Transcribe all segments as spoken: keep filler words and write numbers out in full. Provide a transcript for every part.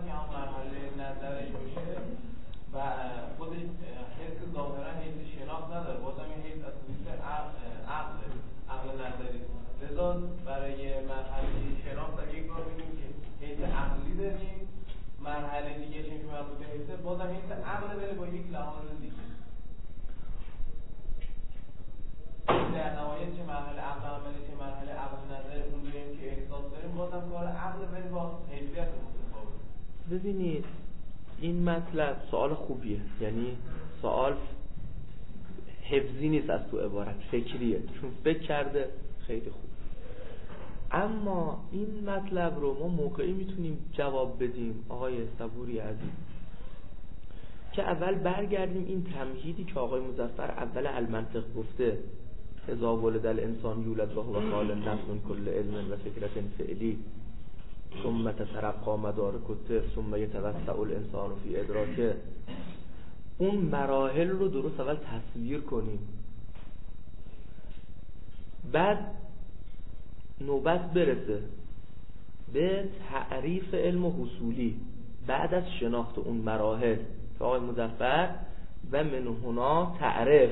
که هم مرحله نظرش باشه و خودش حس ظاهرا حس شناخت نداره، بازم این حس از حس عقل عقل نظری. لذا برای مرحله شناخت اگه یک بار بگیم که حس عقلی داریم، مرحله دیگه چون که مربوط به حس بازم حس عقل داره با یک لحاظ دیگه. در نهایت چه مرحله عقل عملی چه مرحله عقل نظری اون داریم که احساس داریم، بازم کار عقل ولی با حیثیت متفاوت. ببینید این مطلب سوال خوبیه، یعنی سوال حفظی نیست از تو عبارت، فکریه، چون فکر کرده خیلی خوب. اما این مطلب رو ما موقعی میتونیم جواب بدیم آقای صبوری عزیز که اول برگردیم این تمهیدی که آقای مظفر اول المنطق گفته، اذا ولد الانسان یولد و هو خال نفس کل علم و فکرت فعلی ثم تترقى مدارک الطفل ثم یتوسع الانسان فی ادراکه، اون مراحل رو درست اول تصویر کنیم، بعد نوبت برسه به تعریف علم و حصولی بعد از شناخت اون مراحل که آقای مظفر و من هنا تعرف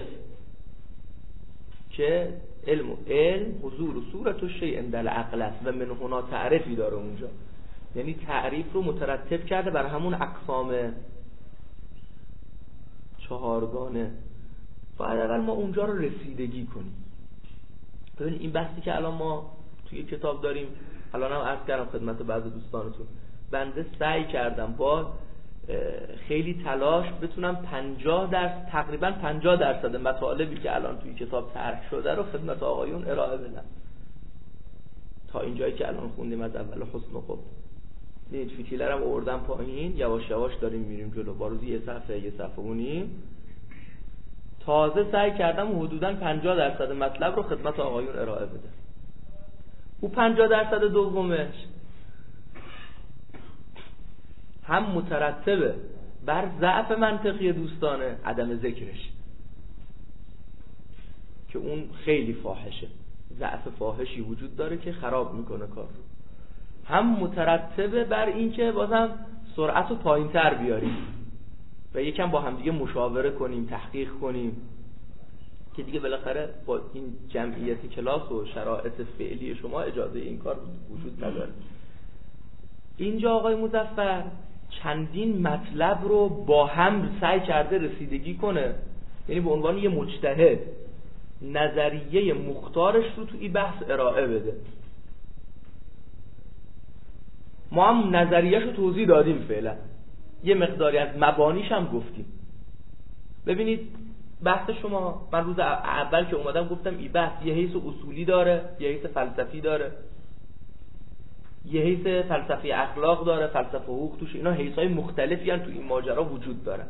که علم و علم حضور و صورت و شیء عند العقل است و من هنا تعریفی داره اونجا، یعنی تعریف رو مترتب کرده بر همون اقسام چهارگانه. باید اول ما اونجا رو رسیدگی کنیم. ببین این بحثی که الان ما توی کتاب داریم، الان هم عرض کردم خدمت بعض دوستانتون، بنده سعی کردم با خیلی تلاش بتونم پنجاه درصد تقریبا پنجاه درصد مطالبی که الان توی کتاب طرح شده رو خدمت آقایون ارائه بدم تا اینجایی که الان خوندیم از اول حسن و خوب. دیدید فیتیلر هم آوردم پایین، یواش یواش داریم میریم جلو، با روزی یه صفحه یه صفحه اونیم. تازه سعی کردم حدوداً پنجاه درصد مطلب رو خدمت آقایون ارائه بدم. او پنجاه درصد دومش هم مترتبه بر ضعف منطقی دوستانه، عدم ذکرش که اون خیلی فاحشه، ضعف فاحشی وجود داره که خراب میکنه کار رو، هم مترتبه بر این که بازم سرعت رو پایین تر بیاریم و یکم با هم دیگه مشاوره کنیم، تحقیق کنیم که دیگه بالاخره با این جمعیت کلاس و شرایط فعلی شما اجازه این کار وجود نداره. اینجا آقای مظفر چندین مطلب رو با هم سعی کرده رسیدگی کنه، یعنی به عنوان یه مجتهد نظریه مختارش رو تو این بحث ارائه بده. ما هم نظریهش رو توضیح دادیم، فعلا یه مقداری از مبانیش هم گفتیم. ببینید بحث شما، من روز اول که اومدم گفتم این بحث یه حیث اصولی داره، یه حیث فلسفی داره، یه حیث فلسفی اخلاق داره، فلسفه حقوق توش، اینا حیث‌های مختلفی هم تو این ماجرا وجود داره.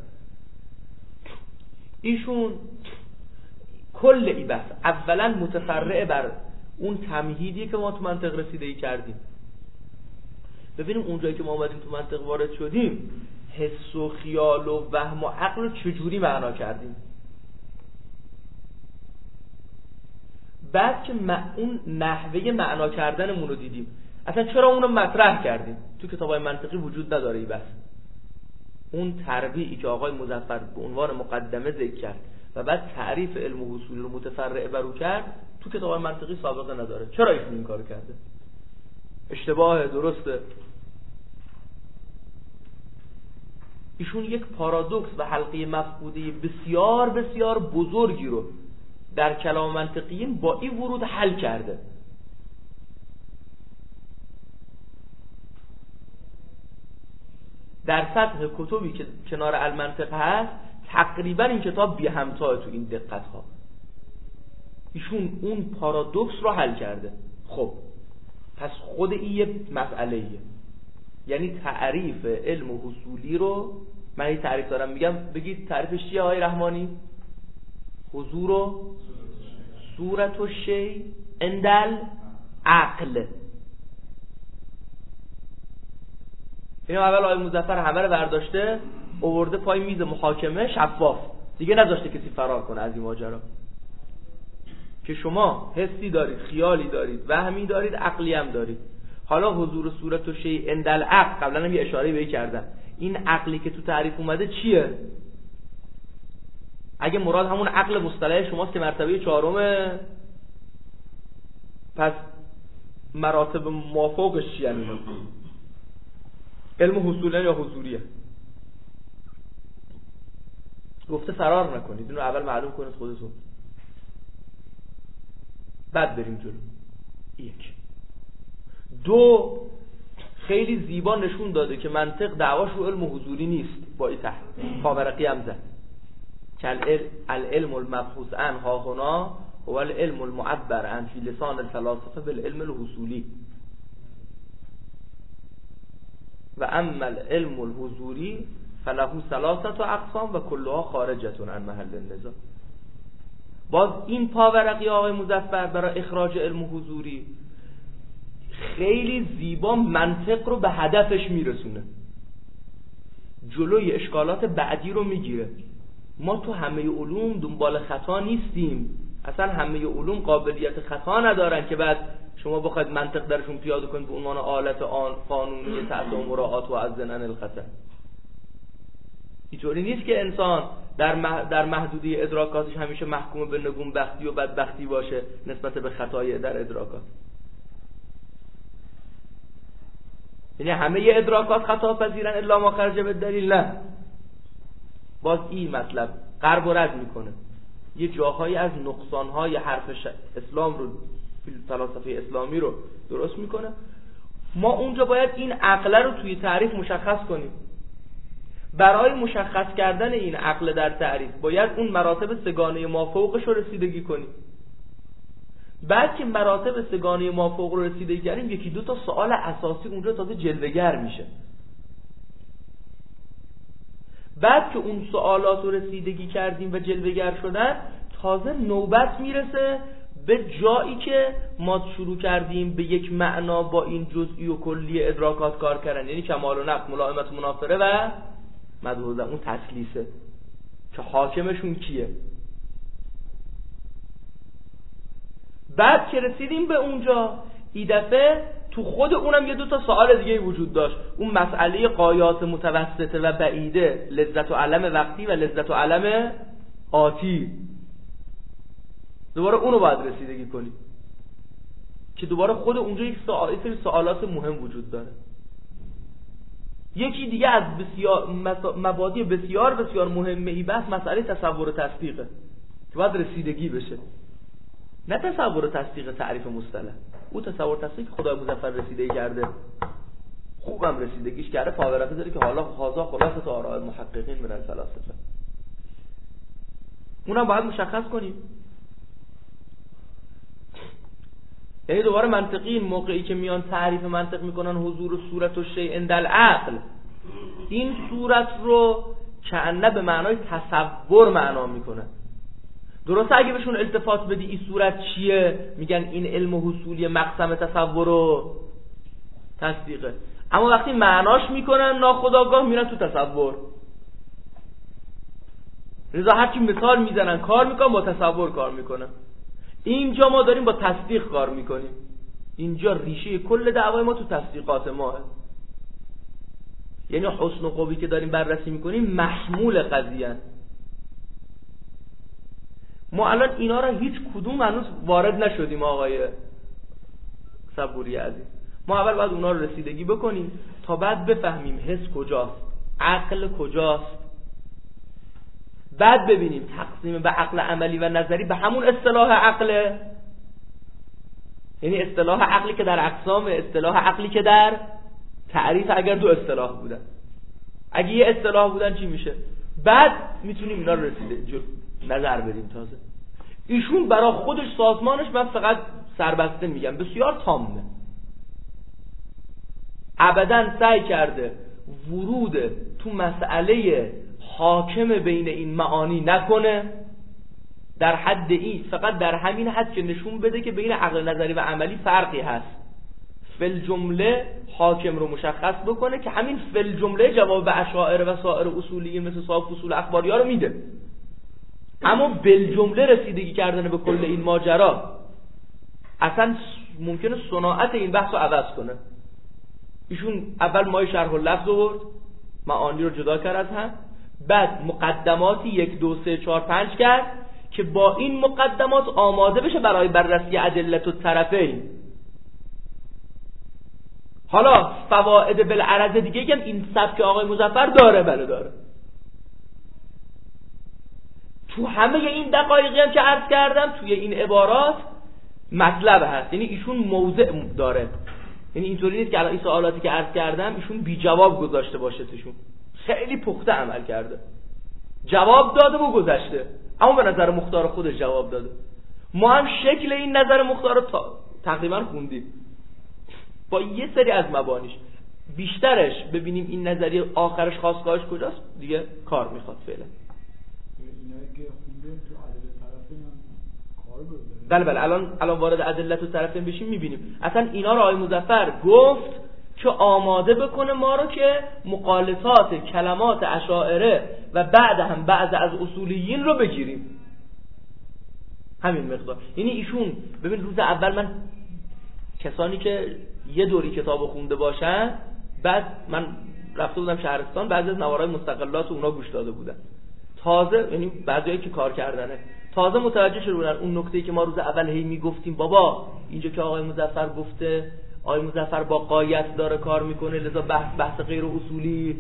ایشون کل این بحث اولا متفرع بر اون تمهیدی که ما تو منطق رسیدگی کردیم. ببینیم اونجایی که ما اومدیم تو منطق وارد شدیم، حس و خیال و وهم و عقل رو چجوری معنا کردیم. بعد که اون نحوه معنا کردنمون رو دیدیم، اصلا چرا اون رو مطرح کردیم؟ تو کتابای منطقی وجود نداره این بحث. اون تربیعی که آقای مظفر به عنوان مقدمه ذکر کرد و بعد تعریف علم و حصول رو متفرع بر او کرد، تو کتابای منطقی سابقه نداره. چرا ایشون این کارو کرده؟ اشتباهه، درسته؟ ایشون یک پارادوکس و حلقه مفقوده بسیار بسیار بزرگی رو در کلام منطقیین با این ورود حل کرده. در سطح کتبی که کنار المنطق هست تقریبا این کتاب بی همتاه تو این دقت ها. ایشون اون پارادوکس رو حل کرده. خب پس خود این یه مسئله ایه، یعنی تعریف علم و حصولی رو من این تعریف دارم میگم، بگید تعریفش چیه آقای رحمانی؟ حضور و صورت و شی اندل عقل. اینو اول آقای مظفر همه رو برداشته آورده پای میز محاکمه شفاف، دیگه نذاشته کسی فرار کنه از این ماجرا که شما حسی دارید، خیالی دارید، وهمی دارید، عقلی هم دارید. حالا حضور صورت و شیء عند العقل، قبلا هم یه اشاره بهش کردم، این عقلی که تو تعریف اومده چیه؟ اگه مراد همون عقل مصطلح شماست که مرتبه چهارمه، پس مراتب مافوقش چیه؟ علم حصولیه یا حضوریه؟ گفته فرار نکنید، اینو اول معلوم کنید خودتون، بعد بریم جلو. یک. دو، خیلی زیبا نشون داده که منطق دعواش رو علم حضوری نیست، با این تحت پاورقی هم زد که العلم المبحوث عن ها هنا هو العلم المعبر عن فی لسان الفلاسفه بالعلم الحصولی و اما العلم الحضوری فله ثلاثه اقسام و کلها خارجه عن محل النزاع. باز این پاورقی آقای مظفر برای اخراج علم حضوری خیلی زیبا منطق رو به هدفش میرسونه، جلوی اشکالات بعدی رو میگیره. ما تو همه علوم دنبال خطا نیستیم، اصلا همه علوم قابلیت خطا ندارن که بعد شما بخواید منطق درشون پیاده کنید به عنوان آلت آن قانونی تحت مراعات و از زنن الخطا. اینطوری نیست که انسان در مح... در محدوده ادراکاتش همیشه محکوم به نگون بختی و بدبختی باشه نسبت به خطای در ادراکات. یعنی همه ادراکات خطا پذیرن الا ما خرج به دلیل؟ نه. باز این مطلب غرب و رد میکنه، یه جاهایی از نقصانهای حرف ش... اسلام رو، فلسفه اسلامی رو درست میکنه. ما اونجا باید این عقل رو توی تعریف مشخص کنیم. برای مشخص کردن این عقل در تعریف باید اون مراتب سگانه مافوقش رو رسیدگی کنیم. بعد که مراتب سگانه مافوق رو رسیدگی کردیم، یکی دو تا سوال اساسی اونجا تازه جلوه‌گر میشه. بعد که اون سوالات رو رسیدگی کردیم و جلوه‌گر شدن، تازه نوبت میرسه به جایی که ما شروع کردیم به یک معنا با این جزئی و کلی ادراکات کار کردن، یعنی کمال و نقص، ملائمت، منافره و مدحوظه، اون تسلیسه که حاکمشون کیه. بعد که رسیدیم به اونجا، این دفعه تو خود اونم یه دو تا سوال دیگه وجود داشت، اون مسئله قایات متوسطه و بعیده، لذت و علم وقتی و لذت و علم آتی. دوباره اونو باید رسیدگی کنیم که دوباره خود اونجا یک سوال سوالات مهم وجود داره. یکی دیگه از بسیار مبادی بسیار بسیار مهمه ای بحث مسئله تصور و تصدیقه که باید رسیدگی بشه. نه تصور و تصدیق تعریف مصطلح، او تصور و تصدیق خدای مظفر رسیدگی کرده، خوبم رسیدگیش کرده، پاورقی داره که حالا خاصا خلاصه تا آراء محققین من الفلاسفه، اونم باید مشخص کنیم. یعنی دوباره منطقی این موقعی که میان تعریف منطق میکنن حضور و صورت و شیء عند العقل، این صورت رو کأنه به معنای تصور معنا میکنه. درسته اگه بهشون التفات بدی این صورت چیه، میگن این علم حصولی مقسم تصور و تصدیقه، اما وقتی معناش میکنن ناخودآگاه میرن تو تصور. لذا هرچی مثال میزنن کار میکنن، با تصور کار میکنن. اینجا ما داریم با تصدیق کار میکنیم، اینجا ریشه کل دعوای ما تو تصدیقات ماه، یعنی حسن و خوبی که داریم بررسی میکنیم محمول قضیه. ما الان اینا را هیچ کدوم هنوز وارد نشدیم آقای صبوری عزیز. ما اول باید اونا رو رسیدگی بکنیم تا بعد بفهمیم حس کجاست، عقل کجاست، بعد ببینیم تقسیم به عقل عملی و نظری به همون اصطلاح عقله، یعنی اصطلاح عقلی که در اقسام، اصطلاح عقلی که در تعریف، اگر دو اصطلاح بودن، اگه یه اصطلاح بودن چی میشه. بعد میتونیم اینا رو رسیده نظر بدیم. تازه ایشون برای خودش سازمانش، من فقط سربسته میگم، بسیار تامه، ابداً سعی کرده ورود تو مسئله حاکم بین این معانی نکنه، در حد این، فقط در همین حد که نشون بده که بین عقل نظری و عملی فرقی هست، فل جمله حاکم رو مشخص بکنه که همین فل جمله جواب به اشاعره و سایر اصولیین مثل صاحب اصول اخباری ها رو میده، اما بل جمله رسیدگی کردن به کل این ماجرا اصلا ممکنه صناعت این بحث رو عوض کنه. ایشون اول مای شرح اللفظ آورد، معانی رو جدا کرد از هم، بعد مقدماتی یک دو سه چهار پنج کرد که با این مقدمات آماده بشه برای بررسی ادلت الطرفین. حالا فواید بالعرض دیگه که این سبک آقای مظفر داره، بله داره. تو همه این دقایقی هم که عرض کردم توی این عبارات مطلب هست، یعنی ایشون موضع داره، یعنی اینطوری نیست که الان این سوالاتی که عرض کردم ایشون بی جواب گذاشته باشه توشون، خیلی پخته عمل کرده، جواب داده و گذشته، اما به نظر مختار خودش جواب داده. ما هم شکل این نظر مختار رو تا... تقریبا خوندیم با یه سری از مبانیش، بیشترش ببینیم این نظریه آخرش خاصگاهش کجاست دیگه کار میخواد فعلا. بله بله الان الان وارد ادلت و طرفین بشیم میبینیم اصلا اینا رو آقای مظفر گفت که آماده بکنه ما رو که مقالطات کلمات اشاعره و بعد هم بعض از اصولیین رو بگیریم، همین مقدار. یعنی ایشون ببین روز اول من کسانی که یه دوری کتابو خونده باشن، بعد من رفته بودم شهرستان، بعضی از نوارای مستقلات اونا گوش داده بودن، تازه یعنی بعضیایی که کار کردنه تازه متوجه شده بودن اون نکته‌ای که ما روز اول هی میگفتیم بابا اینجا که آقای مظفر گفته آقای مظفر با قایت داره کار میکنه لذا بحث بحث غیر اصولی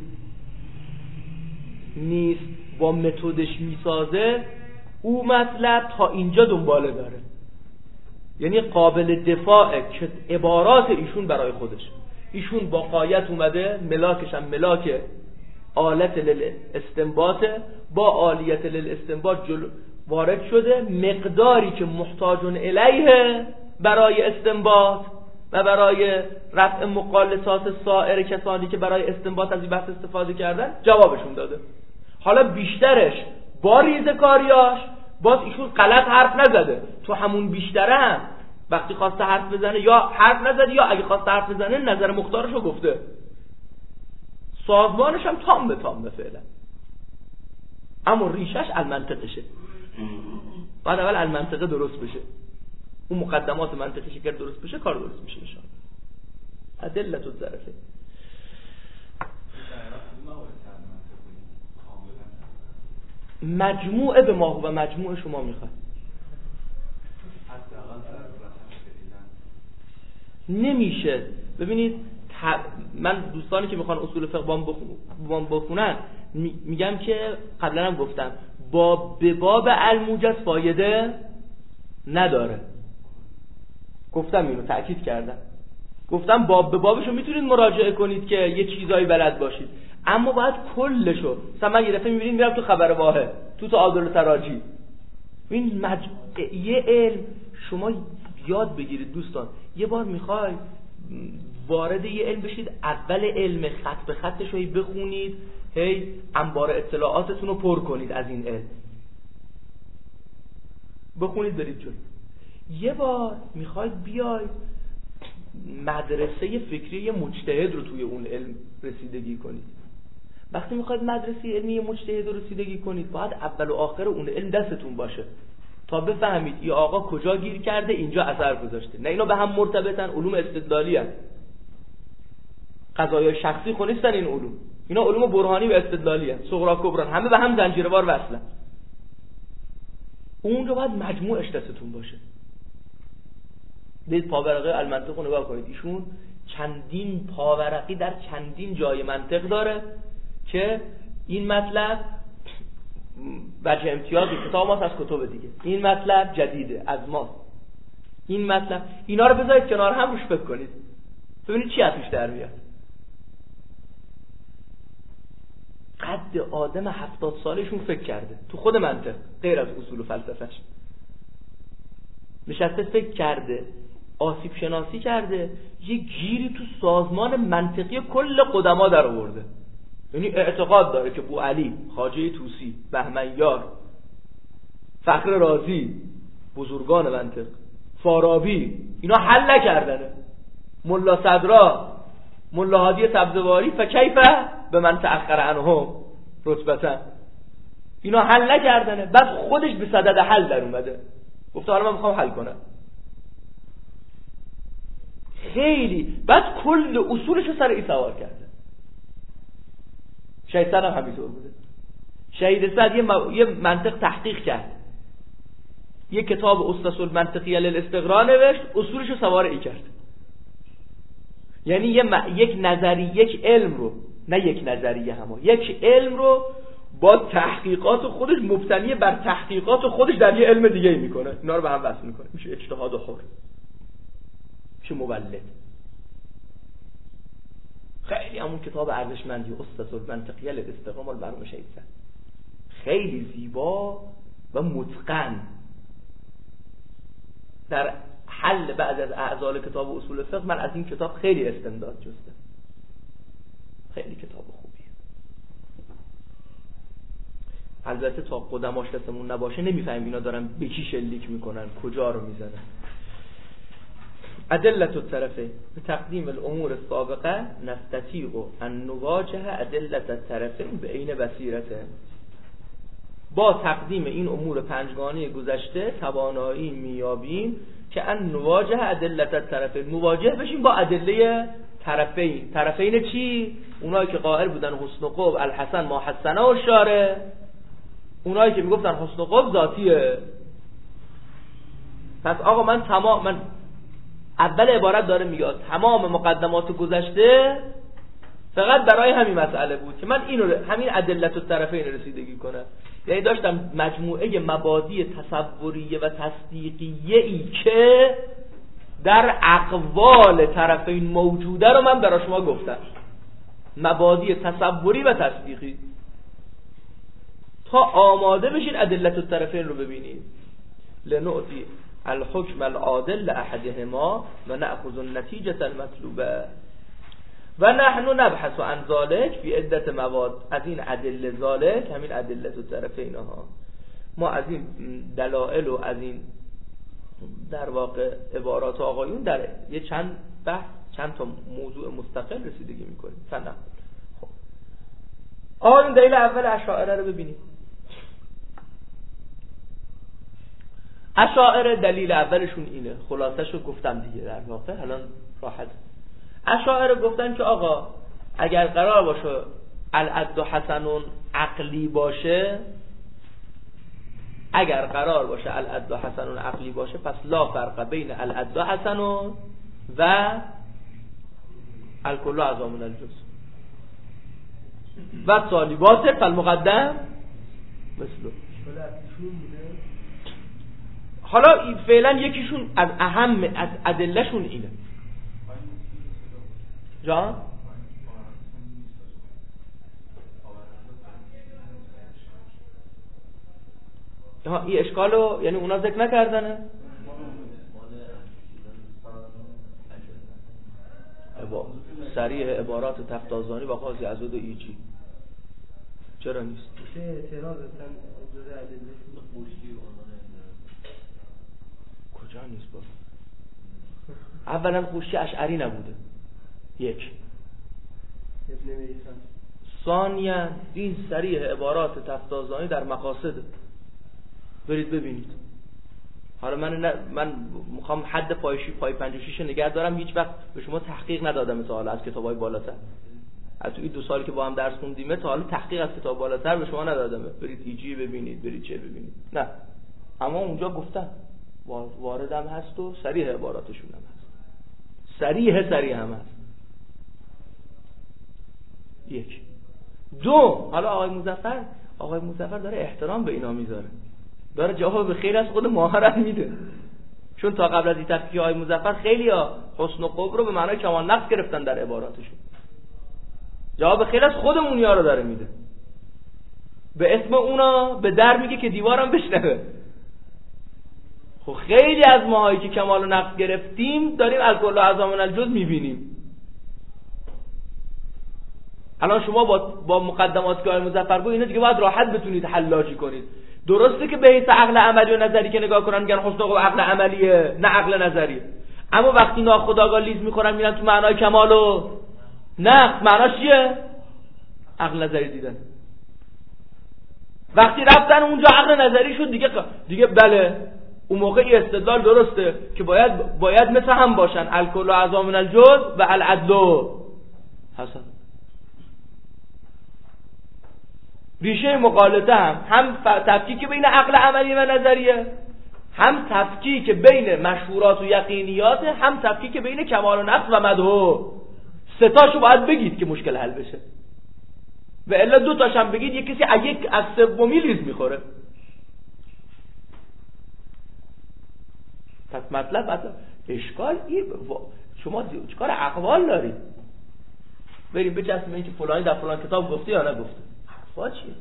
نیست، با متدش میسازه، او مطلب تا اینجا دنباله داره، یعنی قابل دفاعه که عبارات ایشون برای خودش، ایشون با قایت اومده، ملاکش هم ملاک آلت للاستنباط، با آلیت للاستنباط جلو وارد شده، مقداری که محتاجون الیه برای استنباط و برای رفع مقالطات سایر کسانی که برای استنباط از این بحث استفاده کردن جوابشون داده. حالا بیشترش با ریزکاریاش باز ایشون غلط حرف نزده، تو همون بیشتره هم وقتی خواسته حرف بزنه یا حرف نزده یا اگه خواسته حرف بزنه نظر مختارشو گفته، سازمانش هم تام به تام به فعلا، اما ریشش المنطقشه. بعد اول المنطقه درست بشه، اون مقدمات منطقی شکر درست بشه کار درست میشه انشاءالله. ادلت الطرفین مجموعه به ما و مجموعه شما میخواد نمیشه. ببینید من دوستانی که میخوان اصول فقه بام بخونن میگم که قبلا هم گفتم با به باب الموجز فایده نداره، گفتم اینو تأکید کردم، گفتم باب به بابشو میتونید مراجعه کنید که یه چیزایی بلد باشید، اما باید کلشو. مثلا من یه دفعه میبینید میرم تو خبر واحد، تو تعادل تراجی، این مج... یه علم شما یاد بگیرید دوستان، یه بار میخوای وارد یه علم بشید، اول علم خط به خطش رو بخونید، هی انبار اطلاعاتتون رو پر کنید از این علم، بخونید برید جلو. یه بار میخواید بیاید مدرسه فکری مجتهد رو توی اون علم رسیدگی کنید. وقتی میخواید مدرسه علمی مجتهد رو رسیدگی کنید باید اول و آخر اون علم دستتون باشه تا بفهمید این آقا کجا گیر کرده، اینجا اثر گذاشته. نه اینا به هم مرتبطن، علوم استدلالی هستن، قضایای شخصی خو نیستن این علوم، اینا علوم برهانی و استدلالی هستن، صغرا کبرا، همه به هم زنجیروار وصلن. اونجا باید مجموعش دستتون باشه. برید پاورقی المنطق رو نگاه کنید، ایشون چندین پاورقی در چندین جای منطق داره که این مطلب وجه امتیاز کتاب ماست از کتب دیگه، این مطلب جدیده از ماست، این مطلب، اینا رو بذارید کنار هم روش فکر کنید ببینید چی ازش در میاد. قد آدم هفتاد سالشون فکر کرده تو خود منطق غیر از اصول و فلسفهش، نشسته فکر کرده، آسیب شناسی کرده، یه گیری تو سازمان منطقی کل قدما در آورده. یعنی اعتقاد داره که بوعلی، خواجه طوسی، بهمنیار، فخر رازی، بزرگان منطق، فارابی، اینا حل نکردنه. ملا صدرا، ملا هادی سبزواری فکیفه به من تأخر عنهم رتبتا، اینا حل نکردنه. بعد خودش به صدد حل در اومده، گفته حالا من میخوام حل کنم. خیلی بعد کل اصولش رو سر این سوار کرده. شهید صد هم همینطور بوده. شهید صد یه, م... یه منطق تحقیق کرد، یه کتاب اسس المنطقیه للاستقراء نوشت، اصولش رو سوار ای کرد. یعنی یه م... یک نظری یک علم رو، نه یک نظریه همه، یک علم رو با تحقیقات خودش مبتنی بر تحقیقات خودش در یه علم دیگه میکنه، اینا رو به هم وصل میکنه، میشه اجتهاد حر، میشه مولد. خیلی همون کتاب ارزشمندی اسس المنطقیه للاستقراء مال مرحوم شهید صد، خیلی زیبا و متقن در حل بعض از اعضال کتاب اصول فقه. من از این کتاب خیلی استمداد جستم، خیلی کتاب خوبیه. البته تا قدماش دستمون نباشه نمیفهمیم اینا دارن به کی شلیک میکنن، کجا رو میزنن. ادلت الطرفین به تقدیم الامور السابقه نستطیع ان نواجه ادلت الطرفین به عین بصیرته. با تقدیم این امور پنجگانه گذشته توانایی میابیم که ان نواجه ادلت الطرفین، مواجه بشیم با ادله طرفین. طرفین چی؟ اونایی که قائل بودن حسن و قبح الحسن ما حسنه و شارع، اونایی که میگفتن حسن و قبح ذاتیه. پس آقا من تمام، من اول عبارت داره میگه تمام مقدمات گذشته فقط برای همین مسئله بود که من اینو همین ادلت الطرفین رسیدگی کنم. یعنی داشتم مجموعه مبادی تصوریه و تصدیقیه ای که در اقوال طرفین موجوده رو من برای شما گفتم، مبادی تصوری و تصدیقی، تا آماده بشین ادلت الطرفین رو ببینید. لنعطی الحکم العادل لاحدهما و نأخذ النتیجة المطلوبه و نحن نبحث عن ذلك فی عدت مواد. از این ادله ذالک همین ادلت الطرفین ها، ما از این دلائل و از این در واقع عبارات آقایون در یه چند بحث چند تا موضوع مستقل رسیدگی میکنیم. فنم خب آقایون دلیل اول اشاعره رو ببینیم. اشاعره دلیل اولشون اینه، خلاصش رو گفتم دیگه در واقع الان راحت. اشاعره گفتن که آقا اگر قرار باشه العد حسن عقلی باشه، اگر قرار باشه العد حسن عقلی باشه پس لا فرق بین العد حسن و الکل اعظم من الجزء و صالیبات فالمقدم مثل. حالا فعلا یکیشون از اهم از ادلهشون اینه. جان ها این اشکالو یعنی اونا ذکر نکردنه. با صریح عبارات تفتازانی و قاضی عزود ایجی چرا نیست؟ چه اعتراض هستن جزء ادله خوشی کجا نیست؟ با اولا خوشی اشعری نبوده، یک. ابن میسان ثانیا این صریح عبارات تفتازانی در مقاصد، برید ببینید. حالا من نه من میخوام حد پایشی پای پنجاه و شش نگه دارم، هیچ وقت به شما تحقیق ندادم تا حالا از کتابای بالاتر. از تو این دو سالی که با هم درس خوندیم تا حالا تحقیق از کتاب بالاتر به شما ندادم برید ایجی ببینید، برید چه ببینید. نه، اما اونجا گفتن واردم هست و صریح عباراتشون هم هست، صریح صریح هم هست. یک. دو، حالا آقای مظفر آقای مظفر داره احترام به اینا میذاره، داره جواب به خیر از خود ماهرت میده، چون تا قبل از این تفکیک آقای مظفر خیلی ها حسن و قبح رو به معنای کمال نقص گرفتن در عباراتشون. جواب خیر از خودمونیا رو داره میده، به اسم اونا به در میگه که دیوارم بشنوه. خب خیلی از ماهایی که کمال و نقص گرفتیم داریم الکل اعظم من الجزء میبینیم. الان شما با با مقدماتی که آقای مظفر گفت اینا دیگه باید راحت بتونید حلاجی کنید. درسته که به حیث عقل عملی و نظری که نگاه کنن میگن حسن و عقل عملیه نه عقل نظری، اما وقتی ناخودآگاه لیز میخورن میرن تو معنای کمال و نقص، معناش چیه؟ عقل نظری دیدن. وقتی رفتن اونجا عقل نظری شد دیگه دیگه بله اون موقع این استدلال درسته که باید باید مثل هم باشن، الکل اعضا من الجزء و العدل حسن. ریشه مغالطه هم هم تفکیک بین عقل عملی و نظریه، هم تفکیک بین مشهورات و یقینیات، هم تفکیک بین کمال و نقص و مدح. سه تاشو باید بگید که مشکل حل بشه، و الا دو تاش هم بگید یک کسی از یک از سومی لیز میخوره. پس مطلب مطلب اشکال این شما چیکار اقوال دارید؟ بریم بچسبیم این که فلانی در فلان کتاب گفته یا نگفته. حرفا چیه؟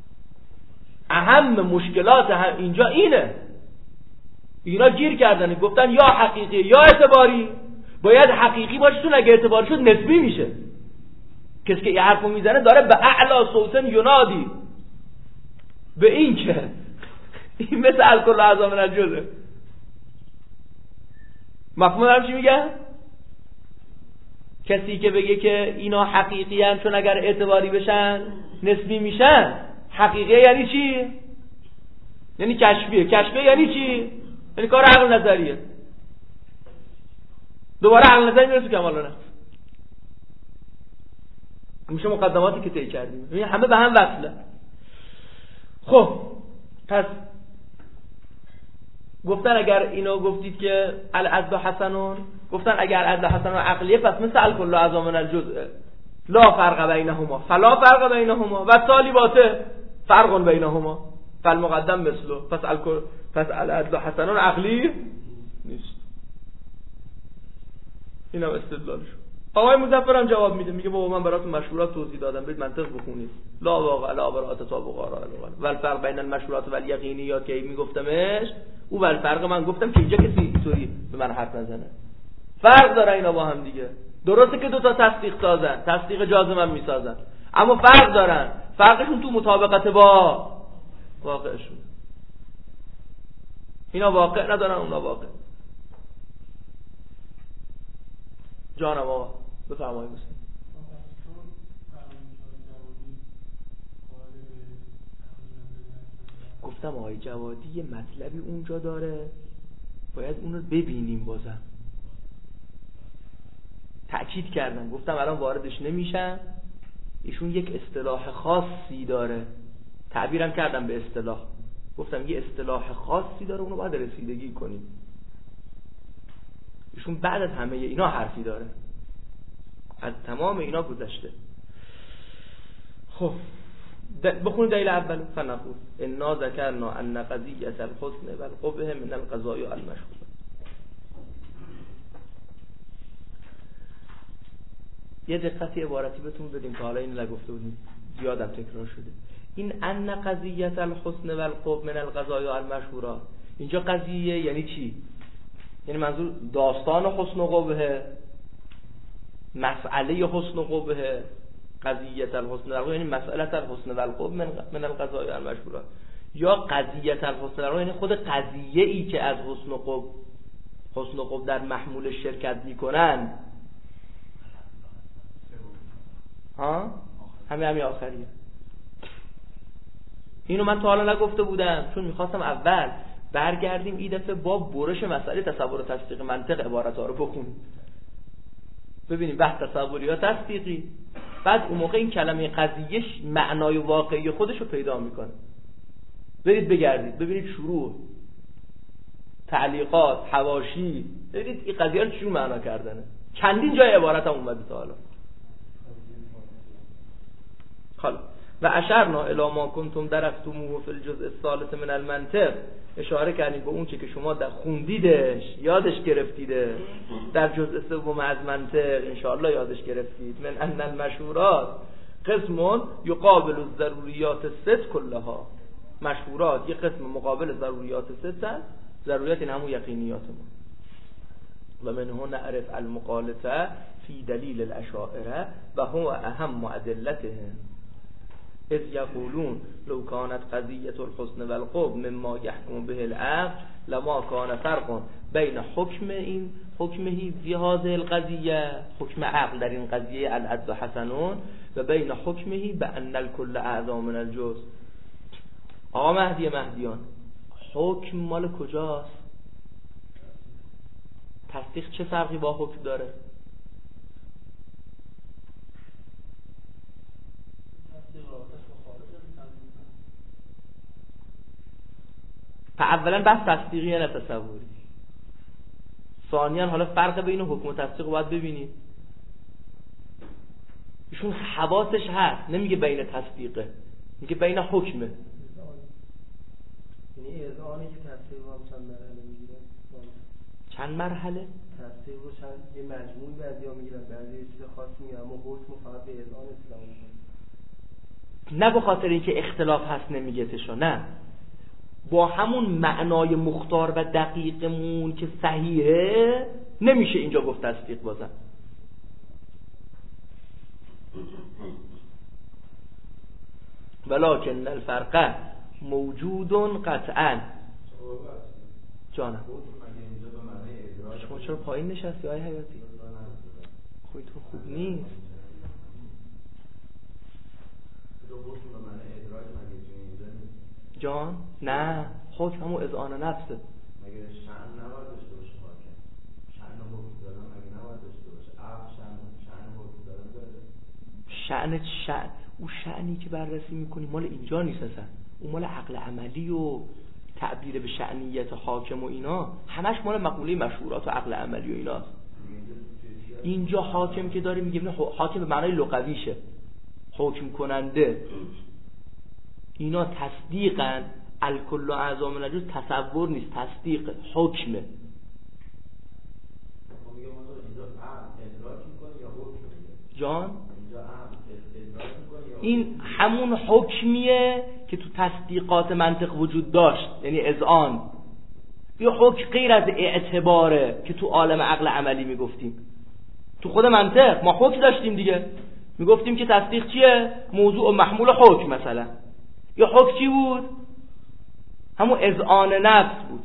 اهم مشکلات هم اینجا اینه. اینا گیر کردن گفتن یا حقیقی یا اعتباری. باید حقیقی باشه، چون اگه اعتباری شد نسبی میشه. کسی که این حرفو میزنه داره به اعلی صوتن ینادی به این که این مثل الکل اعضا من الجزء. مفهوم دارم چی میگه؟ کسی که بگه که اینا حقیقی هن چون اگر اعتباری بشن نسبی میشن، حقیقی یعنی چی؟ یعنی کشفیه. کشفیه یعنی چی؟ یعنی کار عقل نظریه. دوباره عقل نظری میرسه کمال و نقص. میشه مقدماتی که طی کردیم، یعنی همه به هم وصله. خب پس گفتن اگر اینو گفتید که العدل حسنون، گفتن اگر العدل حسنون عقلیه پس مثل الکل اعضا من الجزء لا فرق بینهما فلا فرق بینهما و صالباته فرق بینهما فالمقدم مثله. پس الکل پس العدل حسنون عقلی نیست. اینم استدلالش. آقای مظفر هم جواب میده، میگه بابا من براتون مشهورات توضیح دادم، برید منطق بخونید. لا واقع لا برات طابق آراء و الفرق بین المشهورات و الیقینیات که میگفتمش، او ول فرق من گفتم که اینجا کسی اینطوری به من حرف نزنه. فرق داره اینا با هم دیگه. درسته که دو تا تصدیق سازن، تصدیق جازم هم میسازن، اما فرق دارن. فرقشون تو مطابقت با واقعشون. اینا واقع ندارن، اونا واقع. جانم آقا بفرمایید. گفتم آقای جوادی یه مطلبی اونجا داره، باید اون رو ببینیم. بازم تأکید کردم، گفتم الان واردش نمیشم. ایشون یک اصطلاح خاصی داره، تعبیرم کردم به اصطلاح، گفتم یه اصطلاح خاصی داره، اونو باید رسیدگی کنیم. ایشون بعد از همه اینا حرفی داره، از تمام اینا گذشته. خب بخونید دلیل اول. فنقول انا ذکرنا ان قضیة الحسن والقبح من القضايا المشهورة. یه دقتی عبارتی بهتون بدیم که حالا این نگفته بودیم، زیادم تکرار شده. این ان قضیة الحسن والقبح من القضايا المشهورة، اینجا قضیه یعنی چی؟ یعنی منظور داستان حسن و قبح، مسئله حسن و قبح، قضیه الحسن والقبح یعنی مسئله الحسن والقبح من من القضايا المشهورة، یا قضیه الحسن والقبح یعنی خود قضیه ای که از حسن و قبح حسن و قبح در محمول شرکت میکنن. ها همین همین آخریه. اینو من تا حالا نگفته بودم، چون میخواستم اول برگردیم این دفعه با برش مسئله تصور و تصدیق منطق عبارت ها رو بخونیم، ببینیم بحث تصوری یا تصدیقی. بعد اون موقع این کلمه قضیه معنای واقعی خودش رو پیدا میکنه. برید بگردید ببینید شروع، تعلیقات، حواشی، ببینید این قضیه رو چی معنا کردنه. چندین جای عبارت هم اومده تا حالا. حالا و اشرنا الی ما کنتم درستموه فی الجزء الثالث من المنطق، اشاره کردیم به اون چه که شما در خوندیدش، یادش گرفتیده در جزء سوم از منطق، انشاءالله یادش گرفتید. من ان المشهورات قسم یقابل الضروریات الست کلها. مشهورات یک قسم مقابل ضروریات ست است. ضروریات این همون یقینیات ما. و من هنا نعرف المقالطه فی دلیل الاشاعره و هو اهم ادلتهم، اذ یقولون لو كانت قضیة الحسن والقبح مما يحكم به العقل لما كان فرق بین حکم این حکمه فی هذه القضیه، حکم عقل در این قضیه العدل حسنون، و بین حکمه بان الكل اعضا من الجزء. آقا مهدی مهدیان، حکم مال کجاست؟ تصدیق چه فرقی با حکم داره؟ اولا بس تصدیقی نه تصوری. ثانیاً حالا فرق بین حکم و تصدیق رو باید ببینید. ایشون حواسش هست، نمیگه بین تصدیقه، میگه بین حکمه. یعنی اذعانی که تصدیق رو هم چند مرحله میگیرن؟ چند مرحله؟ تصدیق رو چند یه مجموعی بعضیا میگیرن، بعضی یه چیز خاصی میگیرن، اما حکم فقط به اذعان اسلام میگن. نه به خاطر اینکه اختلاف هست نمیگه تشا، نه، با همون معنای مختار و دقیقمون که صحیحه نمیشه اینجا گفت تصدیق بازم. ولکن الفرق موجود قطعا. جانم شما چرا پایین نشستی آقای حیاتی؟ خودتون خوب نیست. جان نه، حکم همون اذعان نفسه. مگه شأن نباید داشته باشه حاکم؟ شأن حکم دارن مگه نباید داشته باشه؟ عقل شأن شأن حکم دارن داره. شأن شأن او شأنی که بررسی میکنی مال اینجا نیست اصلا، اون مال عقل عملی و تعبیر به شأنیت حاکم و اینا، همش مال مقوله مشهورات و عقل عملی و ایناست. اینجا حاکم که داره میگه حاکم به معنای لغویشه، حکم کننده. اینا تصدیقن، الکل و اعظام النجوز تصور نیست، تصدیق حکمه. جان این همون حکمیه که تو تصدیقات منطق وجود داشت، یعنی اذعان. یه حکم غیر از اعتباره که تو عالم عقل عملی میگفتیم. تو خود منطق ما حکم داشتیم دیگه، میگفتیم که تصدیق چیه؟ موضوع و محمول حکم. مثلا یه حکم چی بود؟ همون اذعان نفس بود.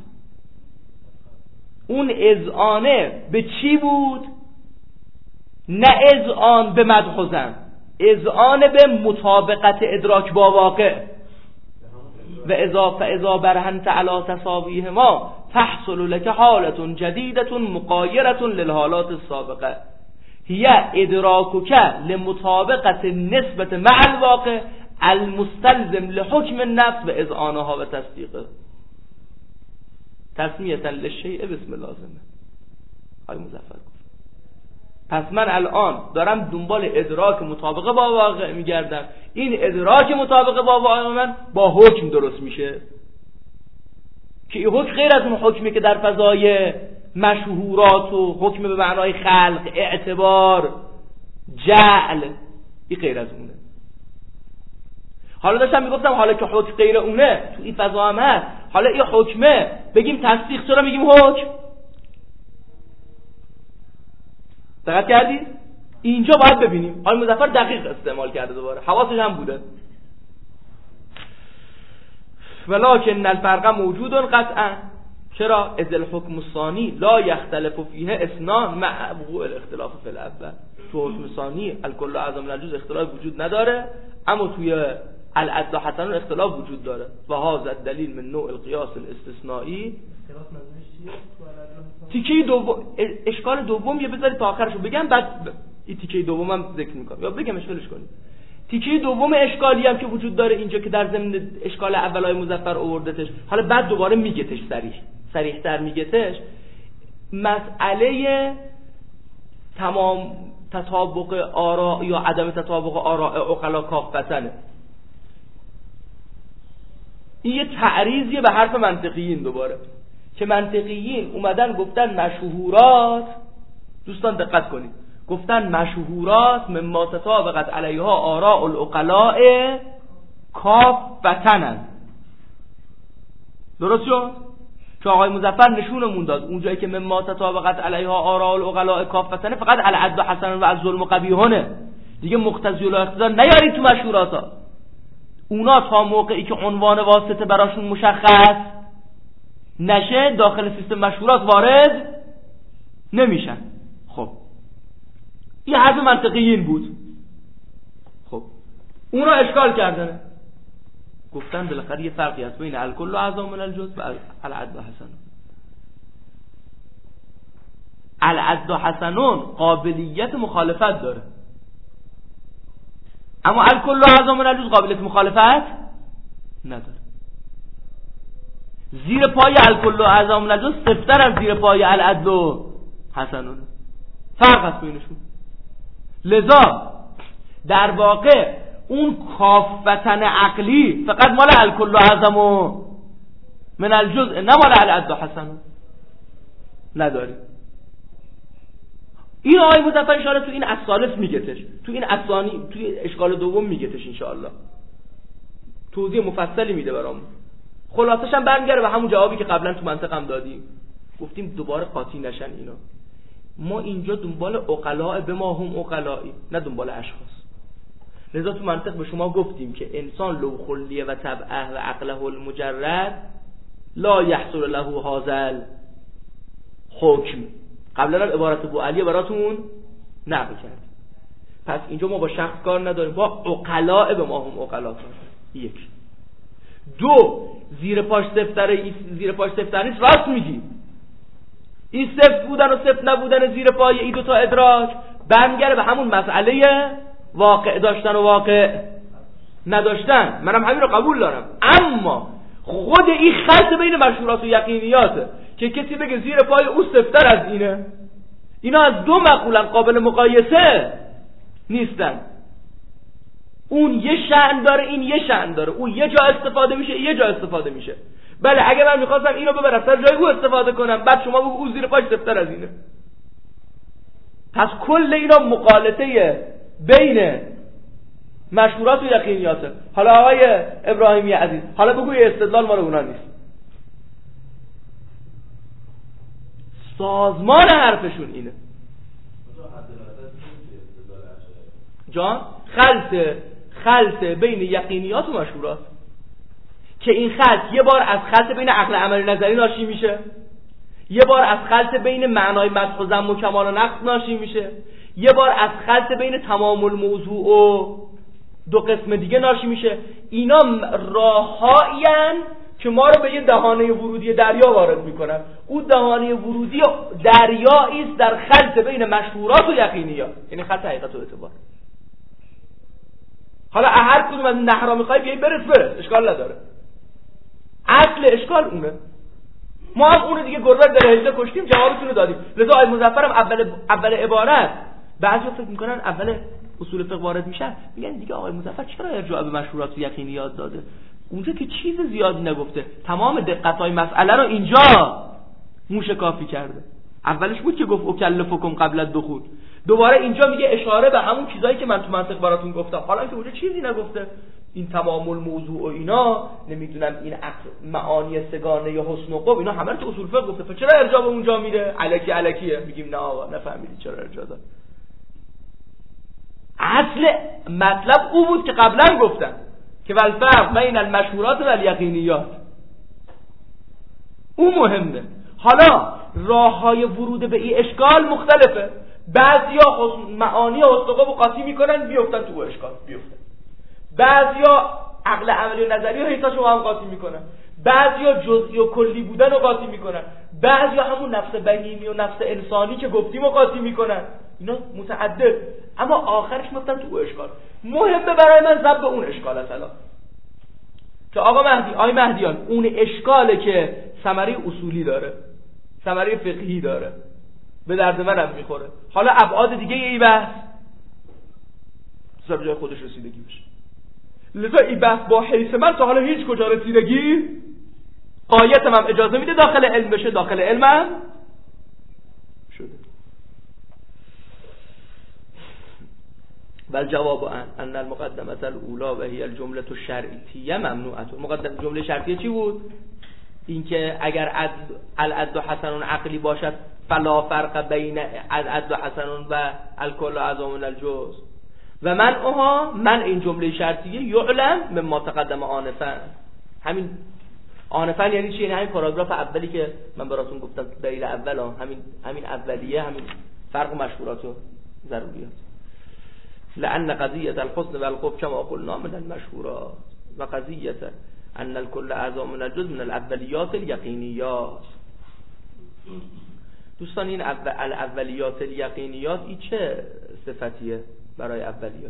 اون اذعانه به چی بود؟ نه اذعان به مدح و ذم، اذعان به مطابقت ادراک با واقع. و اذا فاذا برهنت علی تساویهما تحصل لك حالة جديدة مغايرة للحالات السابقة هي ادراکک لمطابقت نسبت مع الواقع المستلزم لحکم النفس و اذعانها و تصدیقه تسمیه للشیء باسم لازمه. های مظفر گفت پس من الان دارم دنبال ادراک مطابقه با واقع میگردم. این ادراک مطابقه با واقع من با حکم درست میشه که این حکم غیر از اون حکمی که در فضای مشهورات و حکم به معنای خلق، اعتبار، جعل، این غیر از اونه. حالا داشتم میگفتم حالا که حکم غیر اونه تو این فضا هم هست، حالا این حکمه بگیم تصدیق، چرا میگیم حکم؟ دقت کردید؟ اینجا باید ببینیم. آقای مظفر دقیق استعمال کرده، دوباره حواسش هم بوده. ولکن الفرق موجود قطعا. چرا؟ اذ الحکم الثانی لا یختلف فیه اثنان مع وقوع الاختلاف فی الاول. تو حکم ثانی الکل اعظم الجزء اختلاف وجود نداره، اما توی العدل و حسن اختلاف وجود داره. و هذا الدلیل من نوع القیاس الاستثنایی. تیکه دوم، اشکال دوم یه بذارید تا آخرشو بگم، بعد این تیکه دومم ذکر میکنم یا بگم اشکالش کنید. تیکه دوم اشکالی هم که وجود داره اینجا که در ضمن اشکال اولای مظفر آوردتش، حالا بعد دوباره میگتش صریح صریح تر میگتش، مسئله تمام تطابق آراء یا عدم تطابق آراء عقلا کافتنه. این یه تعریضیه به حرف منطقیین دوباره، که منطقیین اومدن گفتن مشهورات، دوستان دقت کنید، گفتن مشهورات مما تطابقت علیها آراء العقلاء کافتن. درست شد؟ که آقای مظفر نشونمون داد اونجایی که مما تطابقت علیها آراء العقلاء کافتن فقط العدل حسن و الظلم قبیحونه دیگه، مقتضی الاقتضا نیارید تو مشهوراتا. اونا تا موقعی که عنوان واسطه براشون مشخص نشه داخل سیستم مشهورات وارد نمیشن. خب این حرف منطقیین بود. خب اونا اشکال کردن، گفتن بالاخره یه فرقی هست بین الکل و اعظم الجزء و العدل و حسن. العد حسنون قابلیت مخالفت داره، اما الکل اعظم من الجزء قابلیت مخالفت نداره. زیر پای الکل اعظم من الجزء سفتر از زیر پای العد حسنون، فرق هست بینشون. لذا در واقع اون کافتن عقلی فقط مال الکل اعظم من الجزء، نه مال العد حسنون نداری. این آقای مظفر اشاره تو این الثالث میگتش، تو این الثانی، تو اشکال دوم میگتش انشاءالله، توضیح مفصلی میده برامون. خلاصش هم برمیگره به همون جوابی که قبلا تو منطقم دادیم، گفتیم دوباره قاطی نشن اینا. ما اینجا دنبال عقلاء به ما هم عقلائی، نه دنبال اشخاص. لذا تو منطق به شما گفتیم که انسان لو خلیه و طبعه و عقله المجرد لا یحصل له هذا حکم. قبلا هم عبارت ابو علی براتون نقل کرد. پس اینجا ما با شخص کار نداریم، با عقلاء به ما هم عقلاء کار داریم. یک. دو، زیر پاش سفتره، زیر پاش سفتره نیست، راست میگی. این سفت بودن و سفت نبودن زیر پای این دو تا ادراک برمیگره به همون مسئله واقع داشتن و واقع نداشتن. منم همین رو قبول دارم، اما خود این خلط بین مشهورات و یقینیاته که کسی بگه زیر پای او سفتر از اینه. اینا از دو مقولن، قابل مقایسه نیستن. اون یه شأن داره، این یه شأن داره. اون یه جا استفاده میشه، یه جا استفاده میشه. بله اگه من میخواستم اینو ببرم سر جای او استفاده کنم، بعد شما بگو او زیر پاش سفتر از اینه. پس کل اینا مقالطه بین مشهورات و یقینیاته. حالا آقای ابراهیمی عزیز، حالا بگو یه استدلال مال اونا نیست. سازمان حرفشون اینه. جان خلط خلط بین یقینیات و مشهورات که این خلط یه بار از خلط بین عقل عملی نظری ناشی میشه، یه بار از خلط بین معنای مدح و ذم و کمال و نقص ناشی میشه، یه بار از خلط بین تمام الموضوع و دو قسم دیگه ناشی میشه. اینا راههایین که ما رو به یه دهانه ورودی دریا وارد میکنن. اون دهانه ورودی دریایی است در خلط بین مشهورات و یقینیات، یعنی خلط حقیقت و اعتبار. حالا هر کدوم از نهرها میخوای بیایی برس برس، اشکال نداره. اصل اشکال اونه. ما هم اون دیگه گربه در هجده کشتیم، جوابتون رو دادیم. لذا آقای مظفرم اول اول عبارت بعضی فکر میکنن اول اصول فقه وارد میشن، میگن دیگه آقای مظفر چرا ارجاع به مشهورات و یقینیات داده؟ اونجا که چیز زیادی نگفته، تمام دقت‌های مسئله رو اینجا موشکافی کرده. اولش بود که گفت اکلفکم قبل الدخول، دوباره اینجا میگه اشاره به همون چیزایی که من تو منطق براتون گفتم، حالا که اونجا چیزی نگفته. این تمام الموضوع و اینا، نمیدونم این عقل معانی سگانه یا حسن و قب، اینا همه رو تو اصول فقه گفته. چرا ارجاع به اونجا میره؟ الکی الکیه. میگیم نه آقا نفهمیدید چرا ارجاع داد. اصل مطلب او بود که قبلا گفتم که والفرق بین المشهورات و الیقینیات، او مهمه. حالا راههای ورود به این اشکال مختلفه. بعضیا معانی حسن و قب قاطی میکنن بیفتن تو اشکال بیفتن، بعضیا عقل عملی و نظری و حساشو هم قاطی میکنن، بعضیا جزئی و کلی بودن رو قاطی میکنن، بعضیا همون نفس بهیمی و نفس انسانی که گفتیم رو قاطی میکنن. اینا متعدد، اما آخرش مثلا تو اشکال. مهمه برای من ضبط اون اشکال اصلا که آقا مهدی، آی مهدیان، اون اشکاله که ثمره اصولی داره، ثمره فقهی داره، به درد منم میخوره. حالا ابعاد دیگه ای بحث سر جای خودش رسیدگی بشه. لذا این بحث با حیث من تا حالا هیچ کجا رسیدگی قایتم هم اجازه میده داخل علم بشه، داخل علمم شده. بل جواب ان ان المقدمه الاولى و هي الجمله الشرطیه ممنوعه. مقدمه جمله شرطیه چی بود؟ اینکه اگر العد حسن عقلی باشد فلا فرق بین العد حسن و الکل اعظم من الجزء و منعها، من این جمله شرطیه یعلم مما تقدم آنفا. همین آنفا یعنی چی؟ یعنی همین پاراگراف اولی که من براتون گفتم دلیل اول، همین همین اولیه، همین فرق مشهورات و ضروریات. لأن قضیه الحسن و القبح كما قلنا من المشهورات و قضیه ان الكل اعظم من الجزء من الاولیات الیقینیات. دوستان این اول اولیات الیقینیات این چه صفتیه برای اولیات؟